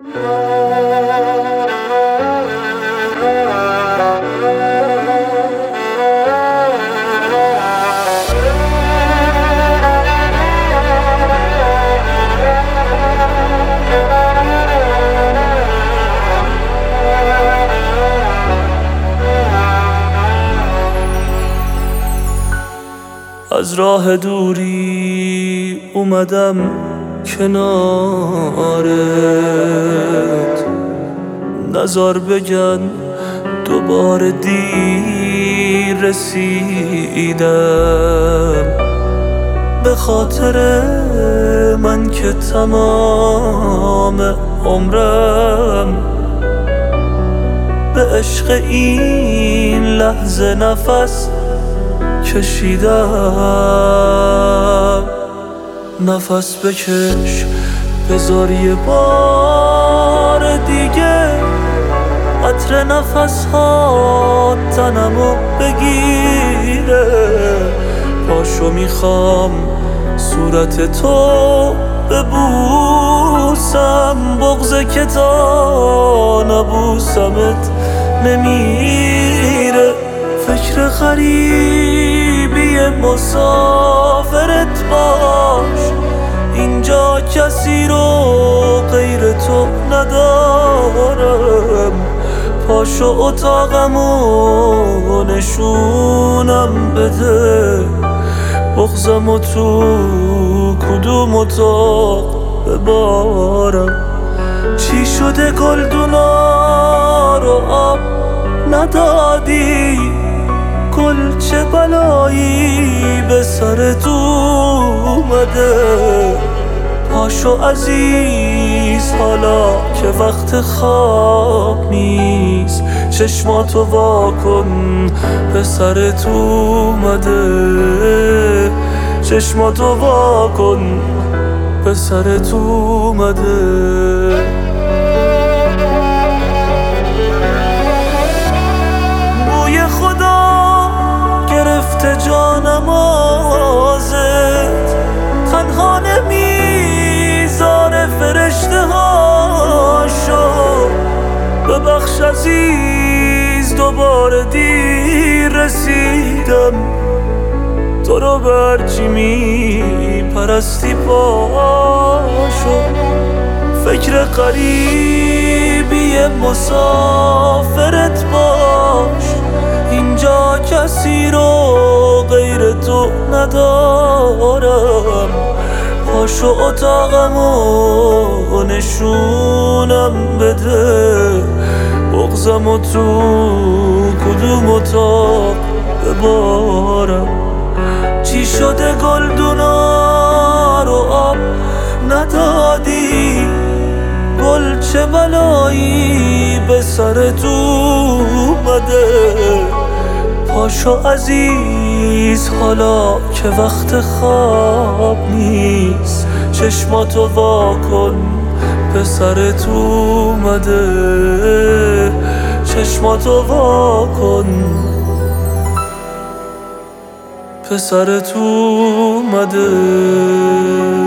از راه دوری اومدم کنارت، نزار بگن دوباره دیر رسیدم. به خاطر من که تمام عمرم به عشق این لحظه نفس کشیدم. نفس بکش بذار یه بار دیگه عطر نفس ها تنمو بگیره. پاشو میخوام صورت تو ببوسم، بغضه که تا نبوسمت نمیره. فکر غریبی مسافرت باش، اینجا کسی رو غیر تو ندارم. پاشو اتاقمو نشونم بده، بغضمو تو کدوم اتاق ببارم. چی شده گلدونا رو آب ندادی؟ گل چه بلایی به سرت اومده؟ پاشو عزیز حالا که وقت خواب نیست، چشماتو وا کن به سرت اومده. چشماتو وا کن به سرت اومده. جانم آزت تنها نمیذاره فرشته هاشو. ببخش عزیز دوباره دیر رسیدم، تو رو برچی میپرستی پاشو. فکر غریبی مسافرت باش، اینجا کسی رو غیر تو ندارم. پاشو اتاقمو نشونم بده، بغضمو تو کدوم اتاق ببارم. چی شده گلدونا رو آب ندادی؟ گل چه بلایی به سرت اومده؟ پاشو عزیز حالا که وقت خواب نیست، چشماتو وا کن به سرت اومده. چشماتو وا کن به سرت اومده.